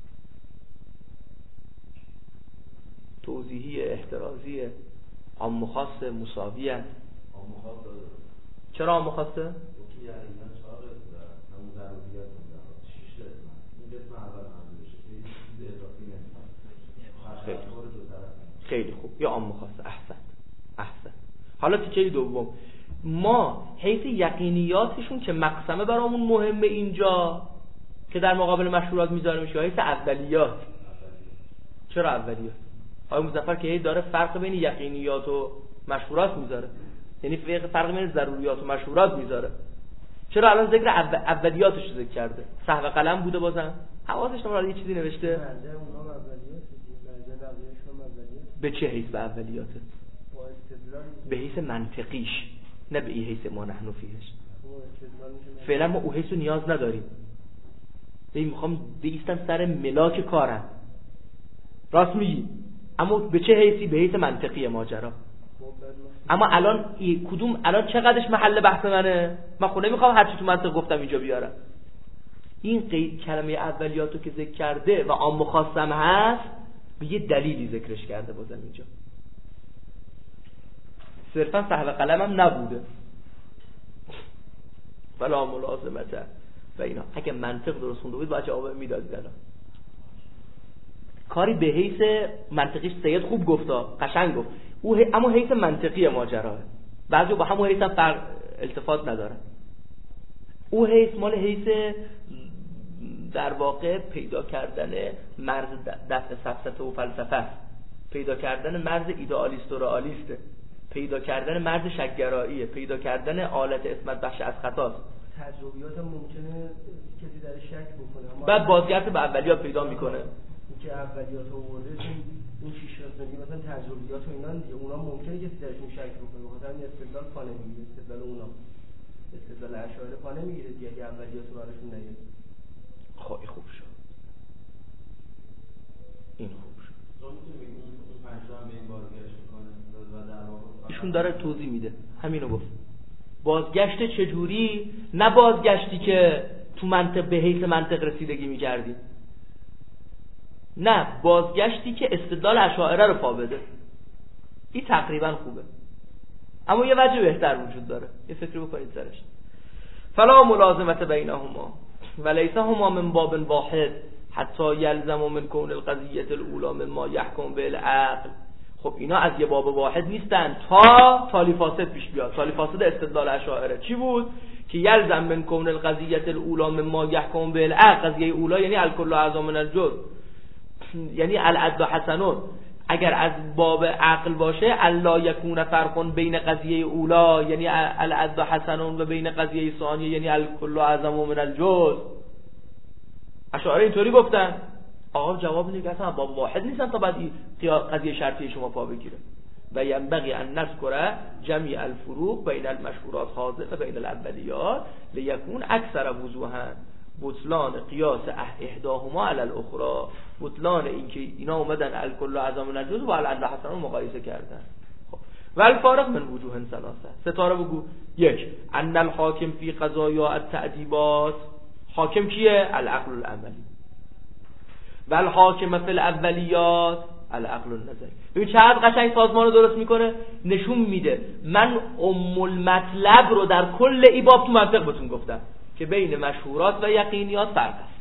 توضیحی، احترازی، عام و خاص، مساویه؟ عام و خاص داره. چرا عام و خاصه؟ یعنی من چهار قسم دارم، همون ضروریات میدارم، شش قسم. این قسم اول منظورشه که هیچ چیز اضافی نمیشه. خیلی خوب. خیلی خوب. یا عام و خاص. احسن. احسن. حالا تیکه دوم، ما حیث یقینیاتشون که مقسمه برامون مهمه اینجا که در مقابل مشهورات میذاره میشه، حیث اولیات. چرا اولیات؟ آقای مظفر که هی داره فرق بین یقینیات و مشهورات میذاره، یعنی فرق بین ضروریات و مشهورات میذاره. چرا الان ذکر اول... اولیاتش رو ذکر کرده؟ صحو قلم بوده بازم؟ حواسش نمیاد یه چیزی نوشته؟ به چه حیث به اولیاته؟ به حیث منطقیش، نه به این حیث ما نحن فیهش. فعلا ما او حیث نیاز نداریم. این میخوام بیستم سر ملاک کارم. راست میگی، اما به چه حیثی؟ به حیث منطقی ماجرا. اما الان کدوم الان چقدرش محل بحث منه؟ من خود نمیخوام هر چی تو منطق گفتم اینجا بیارم. این قید کلمه اولیاتو که ذکر کرده و عام و خاصم هست، به یه دلیلی ذکرش کرده بازم اینجا. صرفا صحو قلمم نبوده. فلا ملازمته و اینا. اگه منطق درست خونده بود باید جواب میداد الان. کاری به حیث منطقیش سید خوب گفتا، قشنگ گفت. او ه... اما حیث منطقی ماجراه. بعضی با همون حیث هم فرق التفات نداره. او حیث مال حیث در واقع پیدا کردن مرز دفع سفسطه و فلسفه است. پیدا کردن مرز ایدئالیست و رئالیسته. پیدا کردن مرز شک‌گراییه. پیدا کردن آلت اسمت بخش از خطاست. تجربیات ممکنه کسی در شک بکنه، بعد بازگشت به اولیات پیدا میکنه. که اولیات آورده این شش رسمی مثلا تجربیات و اینا دیگه، اونا ممکنه کسی درشون شک بکنه. بخاطر همین استدلال پا نمیگیره، استدلال اونا استدلال اشاعره پا نمیگیره دیگه اگه اولیات رو براشون نگه. خیلی خوب شد. این خوب شد. اون پنجتا هم به این بازگشت میکنه و در واقع ایشون داره توضیح میده. همینو گفت. بازگشت چجوری؟ نه بازگشتی که تو منطق به حیث منطق رسیدگی می‌کردی. نه، بازگشتی که استدلال اشاعره رو پا بده. این تقریبا خوبه. اما یه وجه بهتر وجود داره. یه فکری بکنید سرش. فلا ملازمت بینهما ولیس هما من باب واحد حتی یلزم من کون القضیه الاولى مما یحکم بالعقل. خب اینا از یه باب واحد نیستن تا تالی فاسد پیش بیاد. تالی فاسد استدلال اشاعره چی بود؟ که یلزم من کون القضیه الاولى مما یحکم بالعقل. قضیه اولا یعنی الکل اعظم من الجزء، یعنی العد و حسنون. اگر از باب عقل باشه الا یکون فرق بین قضیه اولا یعنی العد و حسنون و بین قضیه ثانیه یعنی الکل اعظم من الجزء. اشاعره اینطوری گفتن. آقا جواب میده که اصلا باب واحد نیستن تا بعد قضیه شرطی شما پا بگیره. و ینبغی ان نذکر جميع الفروق بین المشهورات حاضر بین الاولیات لیکون اکثر وضوحا بطلان قیاس احداهما علی الاخرى. بطلان اینکه اینا اومدن الکل اعظم من الجزء و العدل حسن رو مقایسه کردن. خب و الفارق من وجوه ثلاثه. ستاره بگو. یک، ان الحاکم فی قضایا التعدیبات. حاکم کیه؟ العقل العملی. و الحاکم فی الاولیات العقل النظری. ببین چقدر قشنگ سازمان رو درست میکنه. نشون میده من ام المطلب رو در کل ای باب تو منطق بهتون گفتم که بین مشهورات و یقینیات فرق است.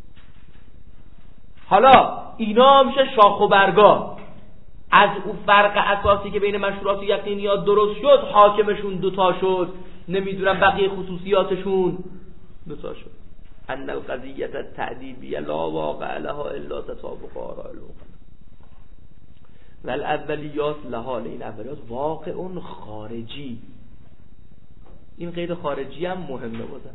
حالا اینا میشه شاخ و برگا. از اون فرق اساسی که بین مشهورات و یقینیات درست شد، حاکمشون دوتا شد، نمیدونم بقیه خصوصیاتشون دوتا شد. ان القضیه التعدیبیه لا واقع لها الا تطابق آراء العقلاء و الاولیات لها. این اولیات واقع اون خارجی. این قید خارجی هم مهمه بودن.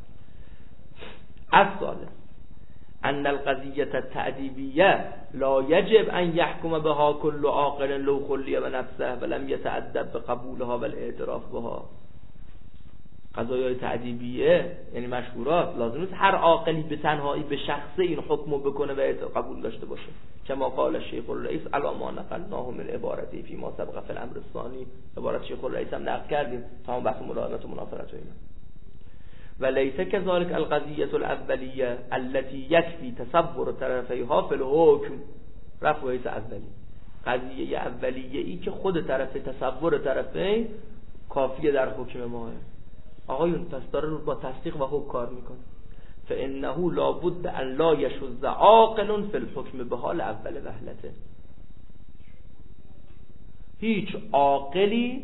الثالث ان القضیه التعدیبیه لا یجب ان یحکم بها کل عاقل لو خلی بنفسه ولم یتأدب بقبولها والاعتراف بها. قضایای تعدیبیه یعنی مشهورات، لازم نیست هر عاقلی به تنهایی به شخصه این حکمو بکنه و قبول داشته باشه. کما قال الشیخ الرئیس علی ما نقلناه من عبارتی فی ما سبق فی الامر الثانی، عبارت شیخ الرئیس هم نقل کردیم تمام بحث ملائمت و منافرت و اینا. و لیس کذالک القضیه الاولیه التي یکفی تصور طرفیها فی الحکم رفع حیث اولی. قضیه اولیه ای که خود طرف تصور طرفین کافیه در حکم ما. آقایون پس داره رو با تصدیق و حکم کار میکنه. فانه لابد ان لا یشذ عاقل فی الحکم به حال اول وهلته. هیچ عاقلی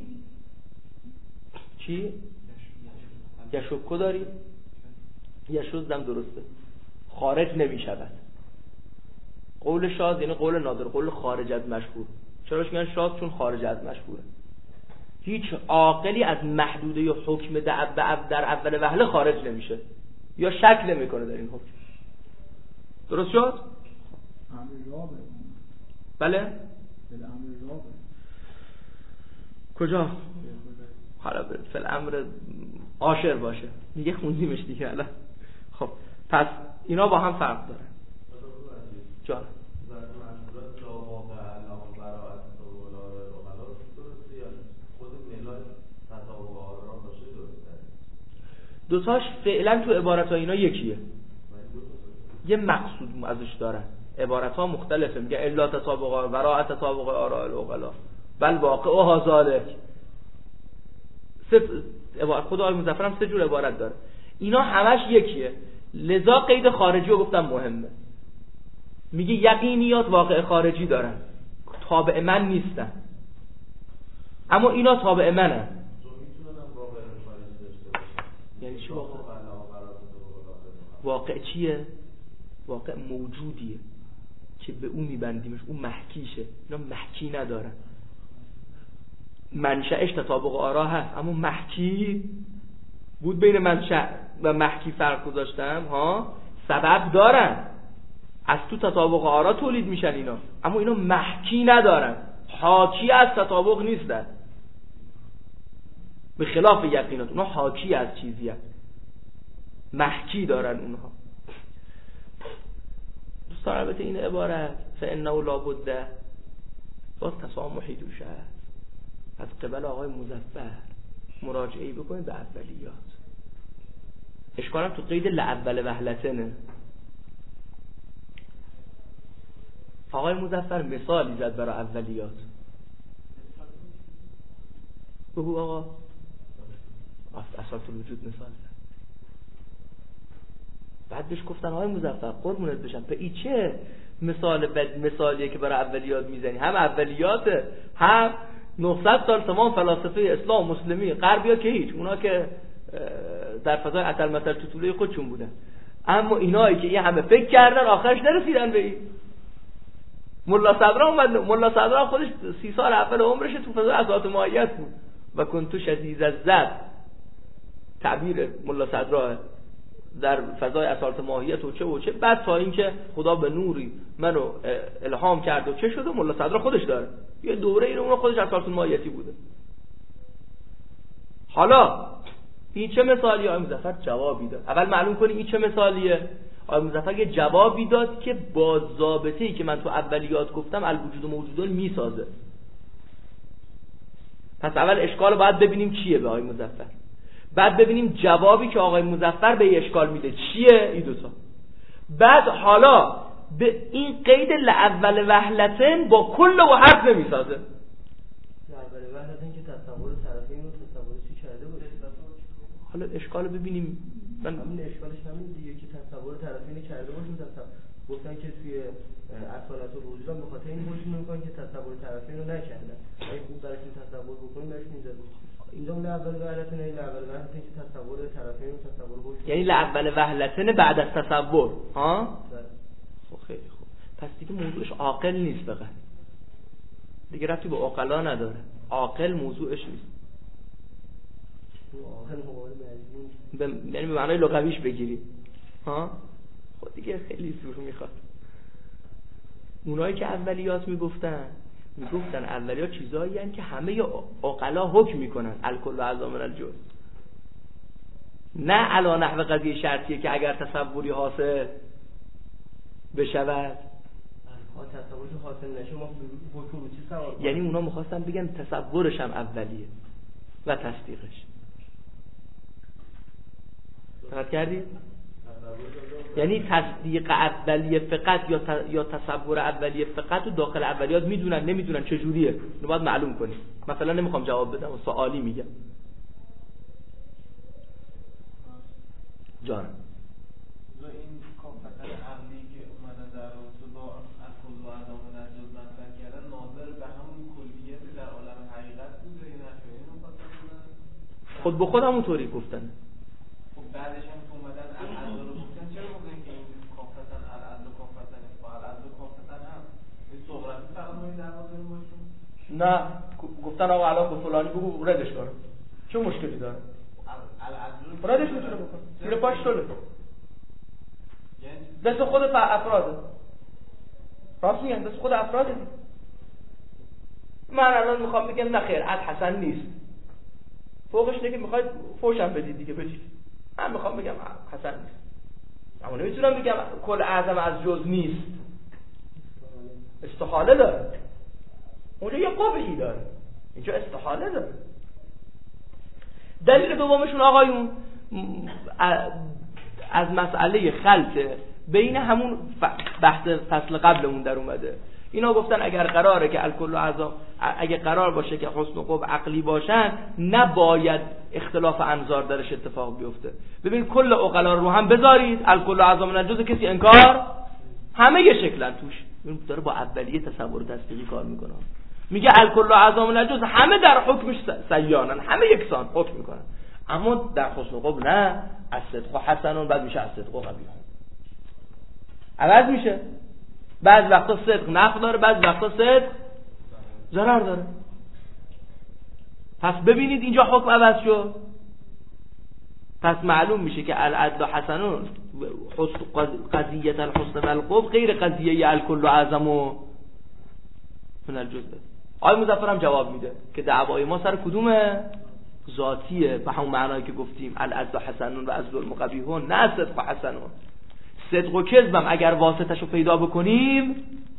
چی؟ یشکو داری؟ یشذم درسته، خارج نمیشود. قول شاذ یعنی قول نادر، قول خارج از مشهور. چراش میگن شاذ؟ چون خارج از مشهوره. هیچ عاقلی از محدوده حکم در اول وهله خارج نمیشه یا شک نمیکنه در این حکم. درست شد؟ امر رابع. بله؟ امر رابع. کجا؟ حالا فل امر عاشر باشه میگه خوندیمش دیگه الان. خب پس اینا با هم فرق داره. جان دوتاش فعلا تو عبارت ها اینا یکیه، یه مقصود ازش دارن. عبارت ها مختلفه، میگه الا تطابق وراء تطابق آراء العقلا بل واقع و ذالک. خود آقای مظفر هم سه جور عبارت داره، اینا همش یکیه. لذا قید خارجی رو گفتم مهمه. میگه یقینیات واقع خارجی دارن، تابع من نیستن، اما اینا تابع منن. یعنی چی واقع؟ واقع چیه؟ واقع موجودیه که به اون میبندیمش، اون محکیشه. اینا محکی ندارن. منشأش تطابق آرا هست، اما محکی بود. بین منشأ و محکی فرق گذاشتم ها. سبب دارن، از تو تطابق آرا تولید میشن اینا، اما اینا محکی ندارن، حاکی از تطابق نیستن. به خلاف یقینات اونها حاکی از چیزی هست، محکی دارن اونها. دوستان البته این عبارت فانه لابد باز تسامحی توش هست. از قبل آقای مظفر مراجعه بکنید به اولیات. اشکالم تو قید لاول وهلتنه. آقای مظفر مثالی زد برای اولیات. بگو آقا. اصالت الوجود مثال زد. بعد بهش گفتن آقای مظفر قربونت بشم، به این چه مثال بد مثالیه که برای اولیات میزنی؟ هم اولیاته، هم نهصد سال تمام فلاسفه اسلام مسلمی غربیا که هیچ، اونا که در فضای عطل مثل توتوله خودشون بودن، اما اینایی که این همه فکر کردن آخرش نرسیدن به این. ملا صدرا اومد، ملا صدرا خودش سی سال اول عمرش تو فضای اساط ماهیت بود و کنتو شدید الزد، تعبیر ملا صدرا در فضای اساط ماهیت و چه و چه. بعد تا اینکه خدا به نوری منو الهام کرد و چه شده، ملا صدرا خودش داره یه دوره ای رو اون خودش اساط ماهیتی بوده. حالا این چه مثالیه؟ آقای مظفر جوابی داد. اول معلوم کنیم این چه مثالیه. آقای مظفر یه جوابی داد که با ضابطه‌ای که من تو اولیات گفتم الوجود و موجودون میسازه. پس اول اشکال باید ببینیم چیه به آقای مظفر، بعد ببینیم جوابی که آقای مظفر به اشکال میده چیه. این دوتا. بعد حالا به این قید لاول وهلتن با کل و حرف نمیسازه. لاول وهلتن که تصور طرفین و تصور چی کرده باشه. حالا اشکالو ببینیم. من همین اشکالش همین دیگه که تصور طرفین کرده باشیم. تصور گفتن که توی اصالت الوجود هم به خاطر این حکم میکنن که تصور طرفین رو نکردن. اگه خوب براشون تصور بکنیم بهش میذاره. اینجا لاول وهلتن ای لاول وهلتن که تصور طرفین و تصور حکم، یعنی لاول وهلتن بعد از تصور ها. خب خیلی خوب. پس دیگه موضوعش عاقل نیست، فقط دیگه ربطی به عقلا نداره. عاقل موضوعش نیست. عاقل مقابل مجنون، به یعنی به معنای لغویش بگیری ها. خب دیگه خیلی زور میخواد. اونایی که اولیات میگفتن میگفتن اولیات چیزایی هستن که همه عقلا حکم میکنن، الکل و اعضا من الجزء. نه علی نحو قضیه شرطیه که اگر تصوری حاصل بشود ها تصوری حاصل نشه ما حکم رو چی سوار کنیم؟ یعنی اونا میخواستن بگن تصورش هم اولیه و تصدیقش. دقت کردید؟ یعنی تصدیق اولیه فقط یا ت... یا تصور اولیه فقط و داخل اولیات میدونن نمیدونن چجوریه اینو باید معلوم کنیم. مثلا نمیخوام جواب بدم سوالی میگم. جان و این کافت عقلی که اومدن در رابطه با اکل و عدم نجاز مطرح کردن ناظر به همون کلیت در عالم حقیقت بوده این اشیاء رو خواستن خود به خود همونطوری گفتن. خب بعدش هم که اومدن العدل رو گفتن چرا گفتن که این کافتن العدل و کافتن با العدل و کافتن هم این صغرفی فقط ما این در ناظر باشیم؟ نه گفتن آقا الان به فلانی بگو ردش کنه چه مشکلی داره؟ العدل ردش میتونه بکنه زیر پاش شده دست خود افراده. راست میگن دست خود افراده. من الان میخوام بگم نه خیر عد حسن نیست فوقش دیگه میخواید فوشم بدید دیگه بدید. من میخوام بگم حسن نیست اما نمیتونم بگم کل اعظم از جز نیست. استحاله داره اونجا یه قبحی داره اینجا استحاله داره. دلیل دومشون آقایون از مسئله خلط بین همون بحث فصل قبلمون در اومده. اینا گفتن اگر قراره که الکل و اعضا اگه قرار باشه که حسن و قبح عقلی باشن نباید اختلاف انظار درش اتفاق بیفته. ببین کل عقلا رو هم بذارید الکل و اعضا من الجزء کسی انکار همه یه شکلن توش. ببین داره با اولیه تصور تصدیقی کار میکنه. میگه الکل و اعضا من الجزء همه در حکمش سیانن همه یکسان حکم میکنن اما در حسن و قبح نه از صدق و حسنون بعد میشه از صدق و قبیح عوض میشه. بعض وقتا صدق نفع داره بعض وقتا صدق ضرر داره. پس ببینید اینجا حکم عوض شد. پس معلوم میشه که العدل حسنون قضیه الحسن و القبح غیر قضیه الکل و اعظم و من الجزء. آقای مظفر هم جواب میده که دعوای ما سر کدومه؟ ذاتیه به همون معنایی که گفتیم العدل حسنون و الظلم قبیحون نه صدق و حسنون. صدق و کذبم اگر واسطه‌شو پیدا بکنیم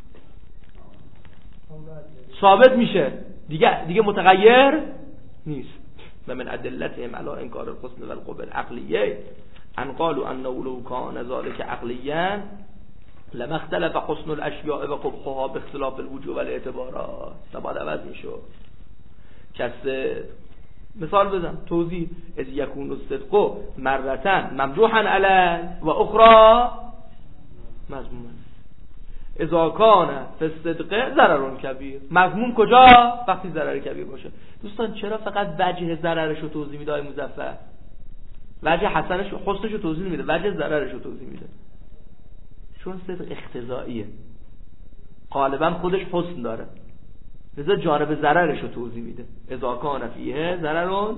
ثابت میشه دیگه دیگه متغیر نیست. و من ادلتهم علی انکار الحسن و القبح العقلیه ان قالوا انه لو كان ذلك عقليا لما اختلف حسن الاشیاء و قبحها باختلاف الوجوه والاعتبارات. نباید عوض میشد. کسه مثال بزن توضیح از یکون الصدق مرتن ممدوحا علی و اخرى مذموما اذا کان فی الصدق ضرر کبیر. مذموم کجا؟ وقتی ضرر کبیر باشه. دوستان چرا فقط وجه ضررش رو توضیح میده آقای مظفر؟ وجه حسنش حسنش رو توضیح میده وجه ضررش رو توضیح میده چون صدق اقتضائیه غالبا خودش حسن داره لذا جانب ضررش رو توضیح میده. اذا کان فیه ضررون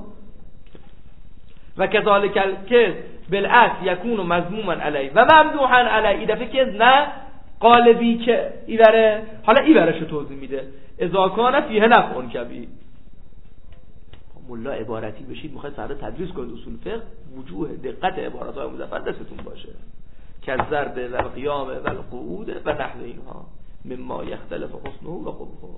و کذالک الکذب بالعکس یکون مذموما علیه و ممدوحا علیه. این دفعه کذب نه قالبی که ایوره حالا ایورش رو توضیح میده اذا کان فیه نفع کبیر. ملا عبارتی بشید میخواید فردا تدریس کنید اصول فقه وجوه دقت عبارات های مظفر دستتون باشه که ضرب و القیام و القعود و نحو اینها مما یختلف حسنه و قبحه.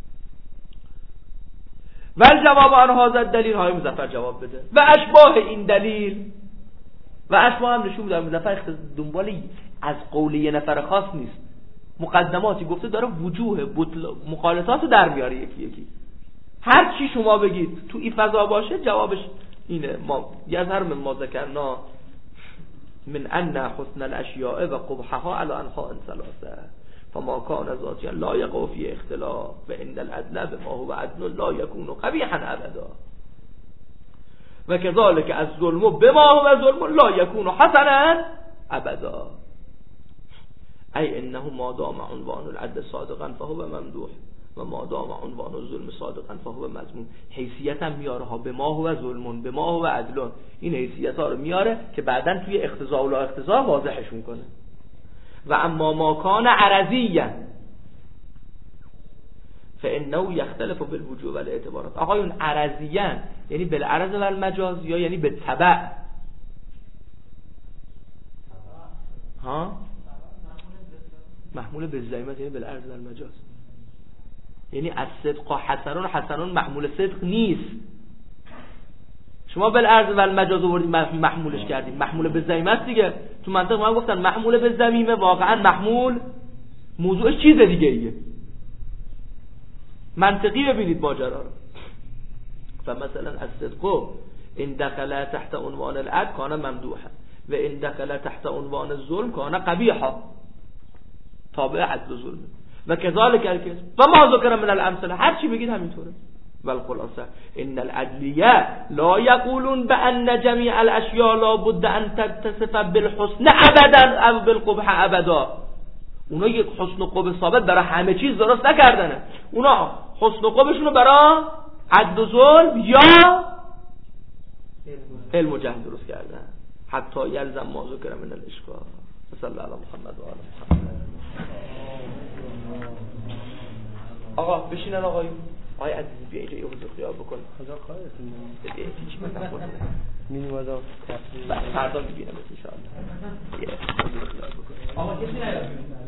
و الجواب عن هذا الدلیل های مظفر جواب بده و اشباه این دلیل و اشباه هم نشون بده مظفر دنبال از قول یه نفر خاص نیست مقدماتی گفته داره وجوه مخالطات رو در میاره یکی یکی. هر چی شما بگید تو این فضا باشه جوابش اینه. ما یظهر من ما ذکرنا من ان حسن الاشیاء و قبحها علی انواع ثلاثه فما کان ذاتیا لا یقع فی اختلاف و عند العدل بما هو عدل لا یکون قبیحا ابدا و كذلك الظلم بما هو ظلم لا یکون حسنا ابدا ای انه ما دام عنوان العدل صادقا فهو ممدوح و ما دام عنوان الظلم صادقا فهو مذموم. حیثیت هم میاره ها به ما هو ظلم به ما هو عدل. این حیثیت ها رو میاره که بعداً توی اقتضاء و لا اقتضاء واضحش میکنه. و اما ما کان عرضیا فانه یختلف بالوجوه والاعتبارات. آقایون عرضیا یعنی بالعرض و المجاز یا یعنی به تبع ها محمول به زعیمت یعنی بالعرض و المجاز، یعنی از صدق حسنون حسنون محمول صدق نیست. شما بالعرض و المجاز آوردید محمولش کردید، محمول به زعیمت دیگه. تو منطق ما گفتن محمول به زمینه واقعا محمول موضوعش چیز دیگه ایه. منطقی ببینید ماجرا رو. فمثلا الصدق ان دخل تحت عنوان العدل کان ممدوحا و ان دخل تحت عنوان الظلم کان قبیحا، تابع عدل و ظلم. و کذالک الکذب و ما ذکر من الامثله، هر چی بگید همینطوره. والخلاصه ان العدلیه لا یقولون بان جمیع الاشیاء لا بد ان تتصف بالحسن ابدا او بالقبح ابدا. اونا یک حسن و قبح ثابت برای همه چیز درست نکردنه. اونا حسن و قبحشون رو برای عدل و ظلم یا علم و جهل درست کردن. حتی یلزم ما ذکر من الاشکال. صلی الله علی محمد و آل محمد. آقا بشینن آقایون. آقای عزیزی بیا اینجا یه حضور خیال بکن. خدا خواهرتون بیا چی مثلا خود می‌نوازم فردا می‌بینم ان شاء الله. آقا کسی نیاد.